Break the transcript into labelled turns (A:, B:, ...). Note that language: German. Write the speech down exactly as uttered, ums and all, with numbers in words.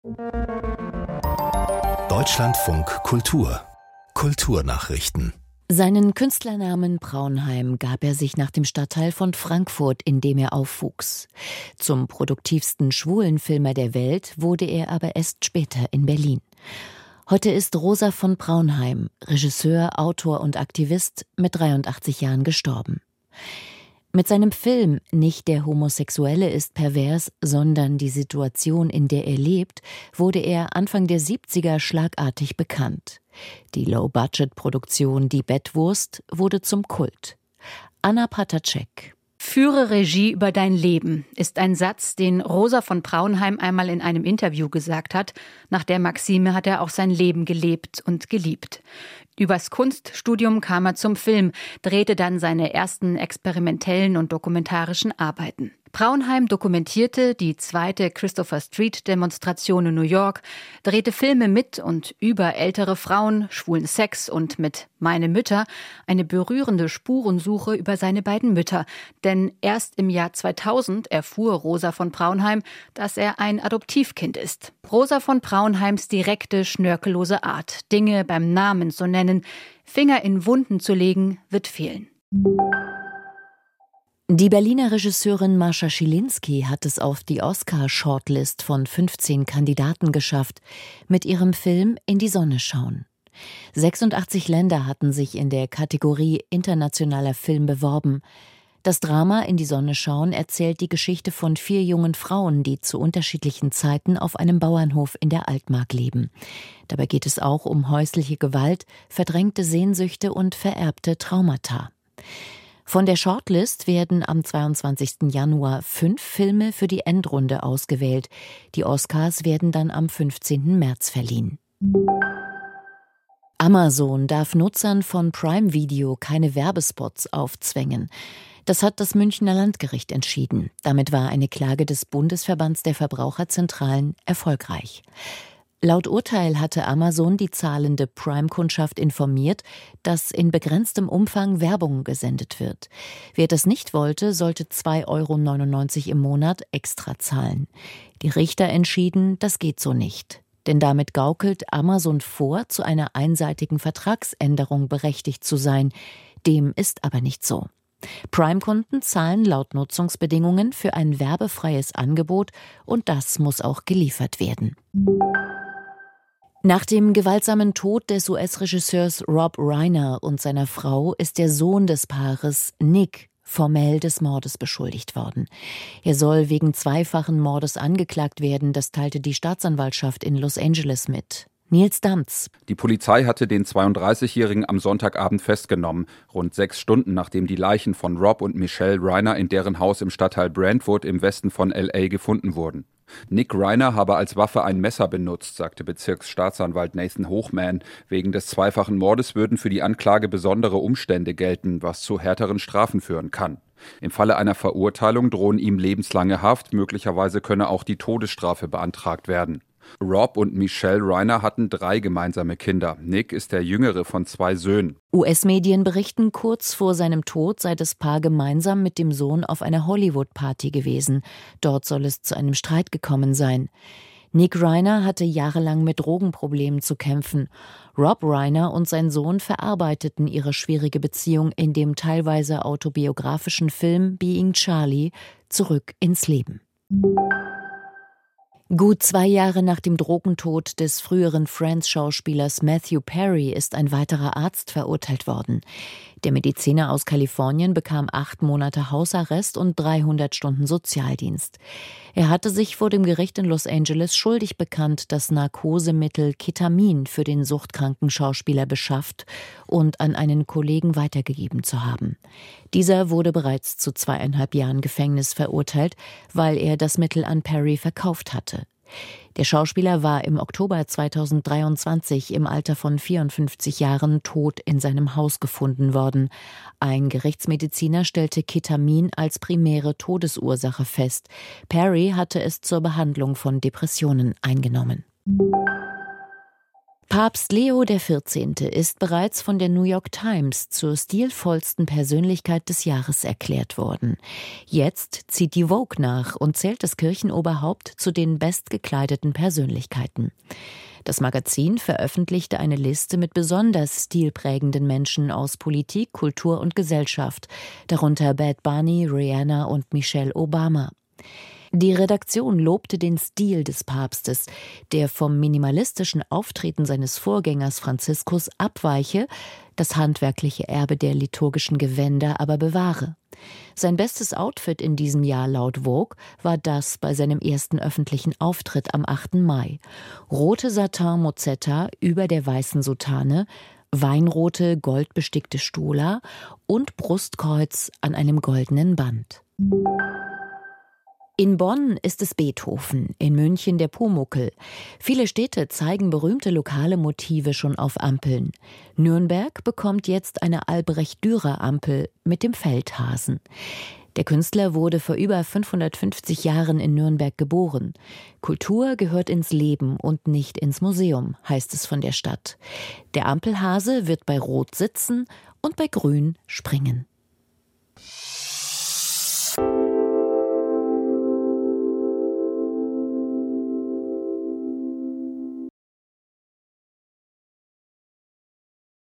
A: Deutschlandfunk Kultur. Kulturnachrichten.
B: Seinen Künstlernamen Praunheim gab er sich nach dem Stadtteil von Frankfurt, in dem er aufwuchs. Zum produktivsten Schwulenfilmer der Welt wurde er aber erst später in Berlin. Heute ist Rosa von Praunheim, Regisseur, Autor und Aktivist, mit dreiundachtzig Jahren gestorben. Mit seinem Film Nicht der Homosexuelle ist pervers, sondern die Situation, in der er lebt, wurde er Anfang der siebziger schlagartig bekannt. Die Low-Budget-Produktion Die Bettwurst wurde zum Kult. Anna Patacek.
C: Führe Regie über dein Leben ist ein Satz, den Rosa von Praunheim einmal in einem Interview gesagt hat. Nach der Maxime hat er auch sein Leben gelebt und geliebt. Übers Kunststudium kam er zum Film, drehte dann seine ersten experimentellen und dokumentarischen Arbeiten. Praunheim dokumentierte die zweite Christopher Street-Demonstration in New York, drehte Filme mit und über ältere Frauen, schwulen Sex und mit Meine Mütter eine berührende Spurensuche über seine beiden Mütter. Denn erst im Jahr zweitausend erfuhr Rosa von Praunheim, dass er ein Adoptivkind ist. Rosa von Praunheims direkte, schnörkellose Art, Dinge beim Namen zu nennen, Finger in Wunden zu legen, wird fehlen.
B: Die Berliner Regisseurin Mascha Schilinski hat es auf die Oscar-Shortlist von fünfzehn Kandidaten geschafft, mit ihrem Film In die Sonne schauen. sechsundachtzig Länder hatten sich in der Kategorie Internationaler Film beworben. Das Drama In die Sonne schauen erzählt die Geschichte von vier jungen Frauen, die zu unterschiedlichen Zeiten auf einem Bauernhof in der Altmark leben. Dabei geht es auch um häusliche Gewalt, verdrängte Sehnsüchte und vererbte Traumata. Von der Shortlist werden am zweiundzwanzigsten Januar fünf Filme für die Endrunde ausgewählt. Die Oscars werden dann am fünfzehnten März verliehen. Amazon darf Nutzern von Prime Video keine Werbespots aufzwängen. Das hat das Münchner Landgericht entschieden. Damit war eine Klage des Bundesverbands der Verbraucherzentralen erfolgreich. Laut Urteil hatte Amazon die zahlende Prime-Kundschaft informiert, dass in begrenztem Umfang Werbung gesendet wird. Wer das nicht wollte, sollte zwei Euro neunundneunzig im Monat extra zahlen. Die Richter entschieden, das geht so nicht. Denn damit gaukelt Amazon vor, zu einer einseitigen Vertragsänderung berechtigt zu sein. Dem ist aber nicht so. Prime-Kunden zahlen laut Nutzungsbedingungen für ein werbefreies Angebot und das muss auch geliefert werden. Nach dem gewaltsamen Tod des U S-Regisseurs Rob Reiner und seiner Frau ist der Sohn des Paares, Nick, formell des Mordes beschuldigt worden. Er soll wegen zweifachen Mordes angeklagt werden, das teilte die Staatsanwaltschaft in Los Angeles mit. Nils Damz.
D: Die Polizei hatte den zweiunddreißigjährigen am Sonntagabend festgenommen, rund sechs Stunden nachdem die Leichen von Rob und Michelle Reiner in deren Haus im Stadtteil Brentwood im Westen von L A gefunden wurden. Nick Reiner habe als Waffe ein Messer benutzt, sagte Bezirksstaatsanwalt Nathan Hochman. Wegen des zweifachen Mordes würden für die Anklage besondere Umstände gelten, was zu härteren Strafen führen kann. Im Falle einer Verurteilung drohen ihm lebenslange Haft, möglicherweise könne auch die Todesstrafe beantragt werden. Rob und Michelle Reiner hatten drei gemeinsame Kinder. Nick ist der jüngere von zwei Söhnen.
B: U S-Medien berichten, kurz vor seinem Tod sei das Paar gemeinsam mit dem Sohn auf einer Hollywood-Party gewesen. Dort soll es zu einem Streit gekommen sein. Nick Reiner hatte jahrelang mit Drogenproblemen zu kämpfen. Rob Reiner und sein Sohn verarbeiteten ihre schwierige Beziehung in dem teilweise autobiografischen Film Being Charlie zurück ins Leben. Gut zwei Jahre nach dem Drogentod des früheren Friends-Schauspielers Matthew Perry ist ein weiterer Arzt verurteilt worden. Der Mediziner aus Kalifornien bekam acht Monate Hausarrest und dreihundert Stunden Sozialdienst. Er hatte sich vor dem Gericht in Los Angeles schuldig bekannt, das Narkosemittel Ketamin für den suchtkranken Schauspieler beschafft und an einen Kollegen weitergegeben zu haben. Dieser wurde bereits zu zweieinhalb Jahren Gefängnis verurteilt, weil er das Mittel an Perry verkauft hatte. Der Schauspieler war im Oktober zweitausenddreiundzwanzig im Alter von vierundfünfzig Jahren tot in seinem Haus gefunden worden. Ein Gerichtsmediziner stellte Ketamin als primäre Todesursache fest. Perry hatte es zur Behandlung von Depressionen eingenommen. Papst Leo der vierzehnte. Ist bereits von der New York Times zur stilvollsten Persönlichkeit des Jahres erklärt worden. Jetzt zieht die Vogue nach und zählt das Kirchenoberhaupt zu den bestgekleideten Persönlichkeiten. Das Magazin veröffentlichte eine Liste mit besonders stilprägenden Menschen aus Politik, Kultur und Gesellschaft, darunter Bad Bunny, Rihanna und Michelle Obama. Die Redaktion lobte den Stil des Papstes, der vom minimalistischen Auftreten seines Vorgängers Franziskus abweiche, das handwerkliche Erbe der liturgischen Gewänder aber bewahre. Sein bestes Outfit in diesem Jahr laut Vogue war das bei seinem ersten öffentlichen Auftritt am achten Mai. Rote Satin-Mozetta über der weißen Soutane, weinrote, goldbestickte Stola und Brustkreuz an einem goldenen Band. In Bonn ist es Beethoven, in München der Pumuckl. Viele Städte zeigen berühmte lokale Motive schon auf Ampeln. Nürnberg bekommt jetzt eine Albrecht-Dürer-Ampel mit dem Feldhasen. Der Künstler wurde vor über fünfhundertfünfzig Jahren in Nürnberg geboren. Kultur gehört ins Leben und nicht ins Museum, heißt es von der Stadt. Der Ampelhase wird bei Rot sitzen und bei Grün springen.